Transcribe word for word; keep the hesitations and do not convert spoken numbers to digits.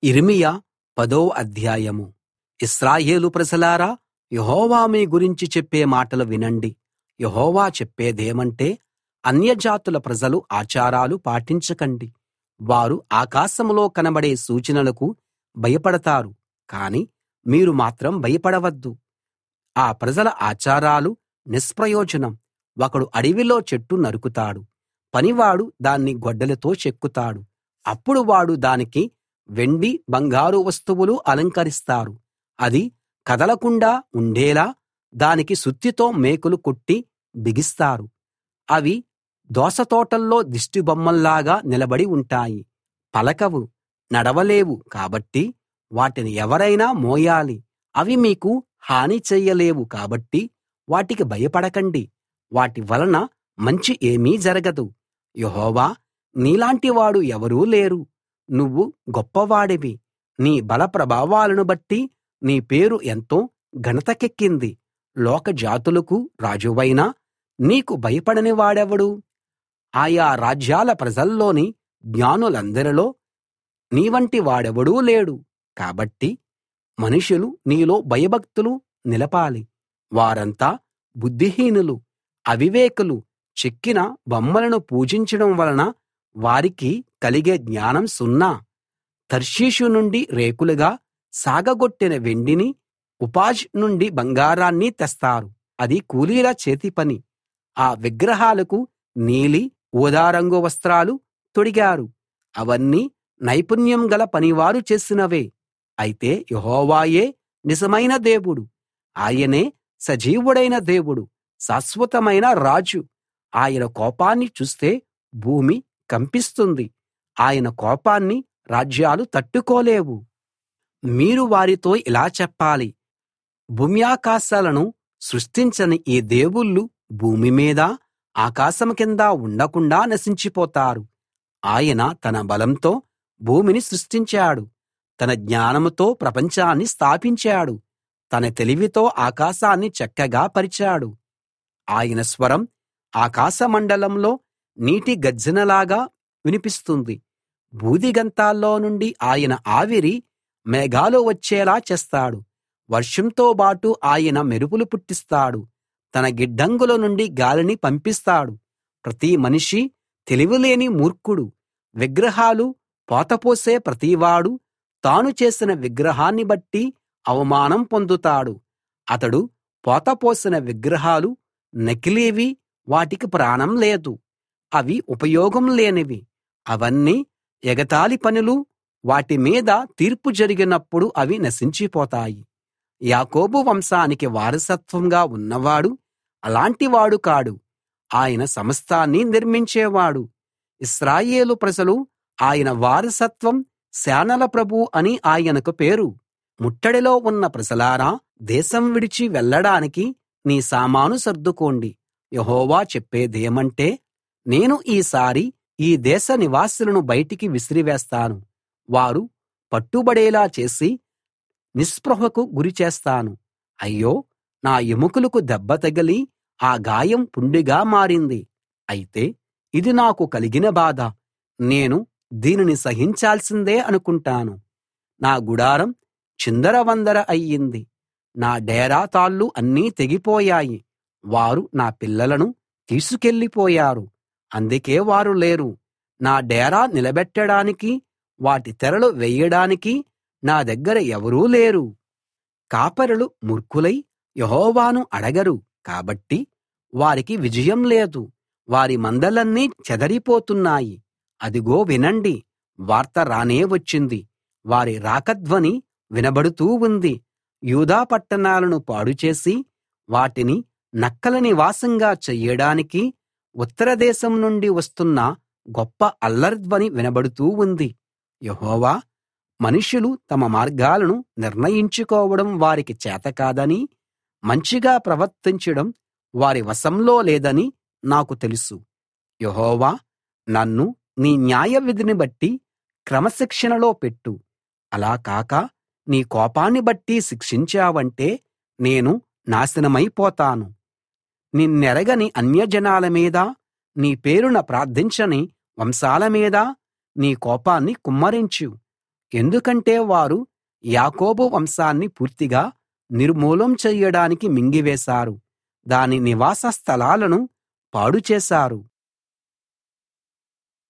యిర్మీయా పదో అధ్యాయం. ఇశ్రాయేలు ప్రజలారా, యెహోవా మీ గురించి చెప్పే మాటలు వినండి. యెహోవా చెప్పేదేమంటే, అన్యజాతుల ప్రజలు ఆచారాలు పాటించకండి. వారు ఆకాశంలో కనబడే సూచనలకు భయపడతారు, కానీ మీరు మాత్రం భయపడవద్దు. ఆ ప్రజల ఆచారాలు నిష్ప్రయోజనం. ఒకడు అడవిలో చెట్టు నరుకుతాడు, పనివాడు దాన్ని గొడ్డలితో చెక్కుతాడు. అప్పుడు వాడు దానికి వెండి బంగారు వస్తువులు అలంకరిస్తారు. అది కదలకుండా ఉండేలా దానికి సుత్తితో మేకులు కొట్టి బిగిస్తారు. అవి దోసతోటల్లో దిష్టిబొమ్మల్లాగా నిలబడి ఉంటాయి. పలకవు, నడవలేవు, కాబట్టి వాటిని ఎవరైనా మోయాలి. అవి మీకు హాని చెయ్యలేవు, కాబట్టి వాటికి భయపడకండి. వాటి వలన మంచి ఏమీ జరగదు. యెహోవా, నీలాంటివాడు ఎవరూ లేరు. నువ్వు గొప్పవాడివి. నీ బల ప్రభావాలను బట్టి నీ పేరు ఎంతో ఘనతకెక్కింది. లోక జాతులకు రాజువైనా నీకు భయపడని వాడెవడు? ఆయా రాజ్యాల ప్రజల్లోని జ్ఞానులందరిలో నీవంటి వాడెవడూ లేడు. కాబట్టి మనుషులు నీలో భయభక్తులు నిలపాలి. వారంతా బుద్ధిహీనులు, అవివేకులు. చెక్కిన బొమ్మలను పూజించడం వలన వారికి కలిగే జ్ఞానం సున్నా. తర్షీషు నుండి రేకులుగా సాగగొట్టిన వెండిని, ఉపాజ్ నుండి బంగారాన్ని తెస్తారు. అది కూలీల చేతిపని. ఆ విగ్రహాలకు నీలి, ఊదా రంగు వస్త్రాలు తొడిగారు. అవన్నీ నైపుణ్యం గల పనివారు చేసినవే. అయితే యెహోవాయే నిజమైన దేవుడు. ఆయనే సజీవుడైన దేవుడు, శాశ్వతమైన రాజు. ఆయన కోపాన్ని చూస్తే భూమి కంపిస్తుంది. ఆయన కోపాన్ని రాజ్యాలు తట్టుకోలేవు. మీరు వారితో ఇలా చెప్పాలి, భూమ్యాకాశాలను సృష్టించని ఈ దేవుళ్ళు భూమి మీద, ఆకాశం కింద ఉండకుండా నశించిపోతారు. ఆయన తన బలంతో భూమిని సృష్టించాడు. తన జ్ఞానంతో ప్రపంచాన్ని స్థాపించాడు. తన తెలివితో ఆకాశాన్ని చక్కగా పరిచాడు. ఆయన స్వరం ఆకాశమండలంలో నీటి గర్జనలాగా వినిపిస్తుంది. భూదిగంతాల్లో నుండి ఆయన ఆవిరి మేఘాలు వచ్చేలా చేస్తాడు. వర్షంతో బాటు ఆయన మెరుపులు పుట్టిస్తాడు. తన గిడ్డంగుల నుండి గాలిని పంపిస్తాడు. ప్రతి మనిషి తెలివిలేని మూర్ఖుడు. విగ్రహాలు పోతపోసే ప్రతివాడు తాను చేసిన విగ్రహాన్ని బట్టి అవమానం పొందుతాడు. అతడు పోతపోసిన విగ్రహాలు నకిలీవి, వాటికి ప్రాణం లేదు. అవి ఉపయోగం లేనివి. అవన్నీ ఎగతాళి పనులు. వాటి మీద తీర్పు జరిగినప్పుడు అవి నశించిపోతాయి. యాకోబు వంశానికి వారసత్వంగా ఉన్నవాడు అలాంటివాడు కాడు. ఆయన సమస్తాన్నీ నిర్మించేవాడు. ఇశ్రాయేలు ప్రజలు ఆయన వారసత్వం. సేనల ప్రభువు అని ఆయనకు పేరు. ముట్టడిలో ఉన్న ప్రజలారా, దేశం విడిచి వెళ్ళడానికి నీ సామాను సర్దుకోండి. యెహోవా చెప్పేదేమంటే, నేను ఈసారి ఈ దేశ నివాసులను బయటికి విసిరివేస్తాను. వారు పట్టుబడేలా చేసి నిస్పృహకు గురిచేస్తాను. అయ్యో, నా ఎముకలకు దెబ్బ తగిలి ఆ గాయం పుండుగా మారింది. అయితే ఇది నాకు కలిగిన బాధ. నేను దీనిని సహించాల్సిందే అనుకుంటాను. నా గుడారం చిందరవందర అయ్యింది. నా డేరా తాళ్ళు అన్నీ తెగిపోయాయి. వారు నా పిల్లలను తీసుకెళ్ళిపోయారు, అందుకే వారు లేరు. నా డేరా నిలబెట్టడానికి, వాటి తెరలు వేయడానికి నా దగ్గర ఎవరూ లేరు. కాపరులు మూర్ఖులై యెహోవాను అడగరు, కాబట్టి వారికి విజయం లేదు. వారి మందలన్నీ చెదరిపోతున్నాయి. అదిగో వినండి, వార్త రానే వచ్చింది. వారి రాకధ్వని వినబడుతూ ఉంది. యూదా పట్టణాలను పాడుచేసి వాటిని నక్కల నివాసంగా చెయ్యడానికి ఉత్తరదేశం నుండి వస్తున్న గొప్ప అల్లరిధ్వని వినబడుతూ ఉంది. యెహోవా, మనుషులు తమ మార్గాలను నిర్ణయించుకోవడం వారికి చేతకాదని, మంచిగా ప్రవర్తించడం వారి వశంలో లేదని నాకు తెలుసు. యెహోవా, నన్ను నీ న్యాయవిధిని బట్టి క్రమశిక్షణలో పెట్టు. అలా కాక నీ కోపాన్ని బట్టి శిక్షించావంటే నేను నాశనమైపోతాను. నిన్నెరగని అన్యజనాల మీద, నీ పేరున ప్రార్థించని వంశాల మీద నీ కోపాన్ని కుమ్మరించు. ఎందుకంటే వారు యాకోబు వంశాన్ని పూర్తిగా నిర్మూలం చెయ్యడానికి మింగివేశారు దాని నివాస స్థలాలను పాడు చేశారు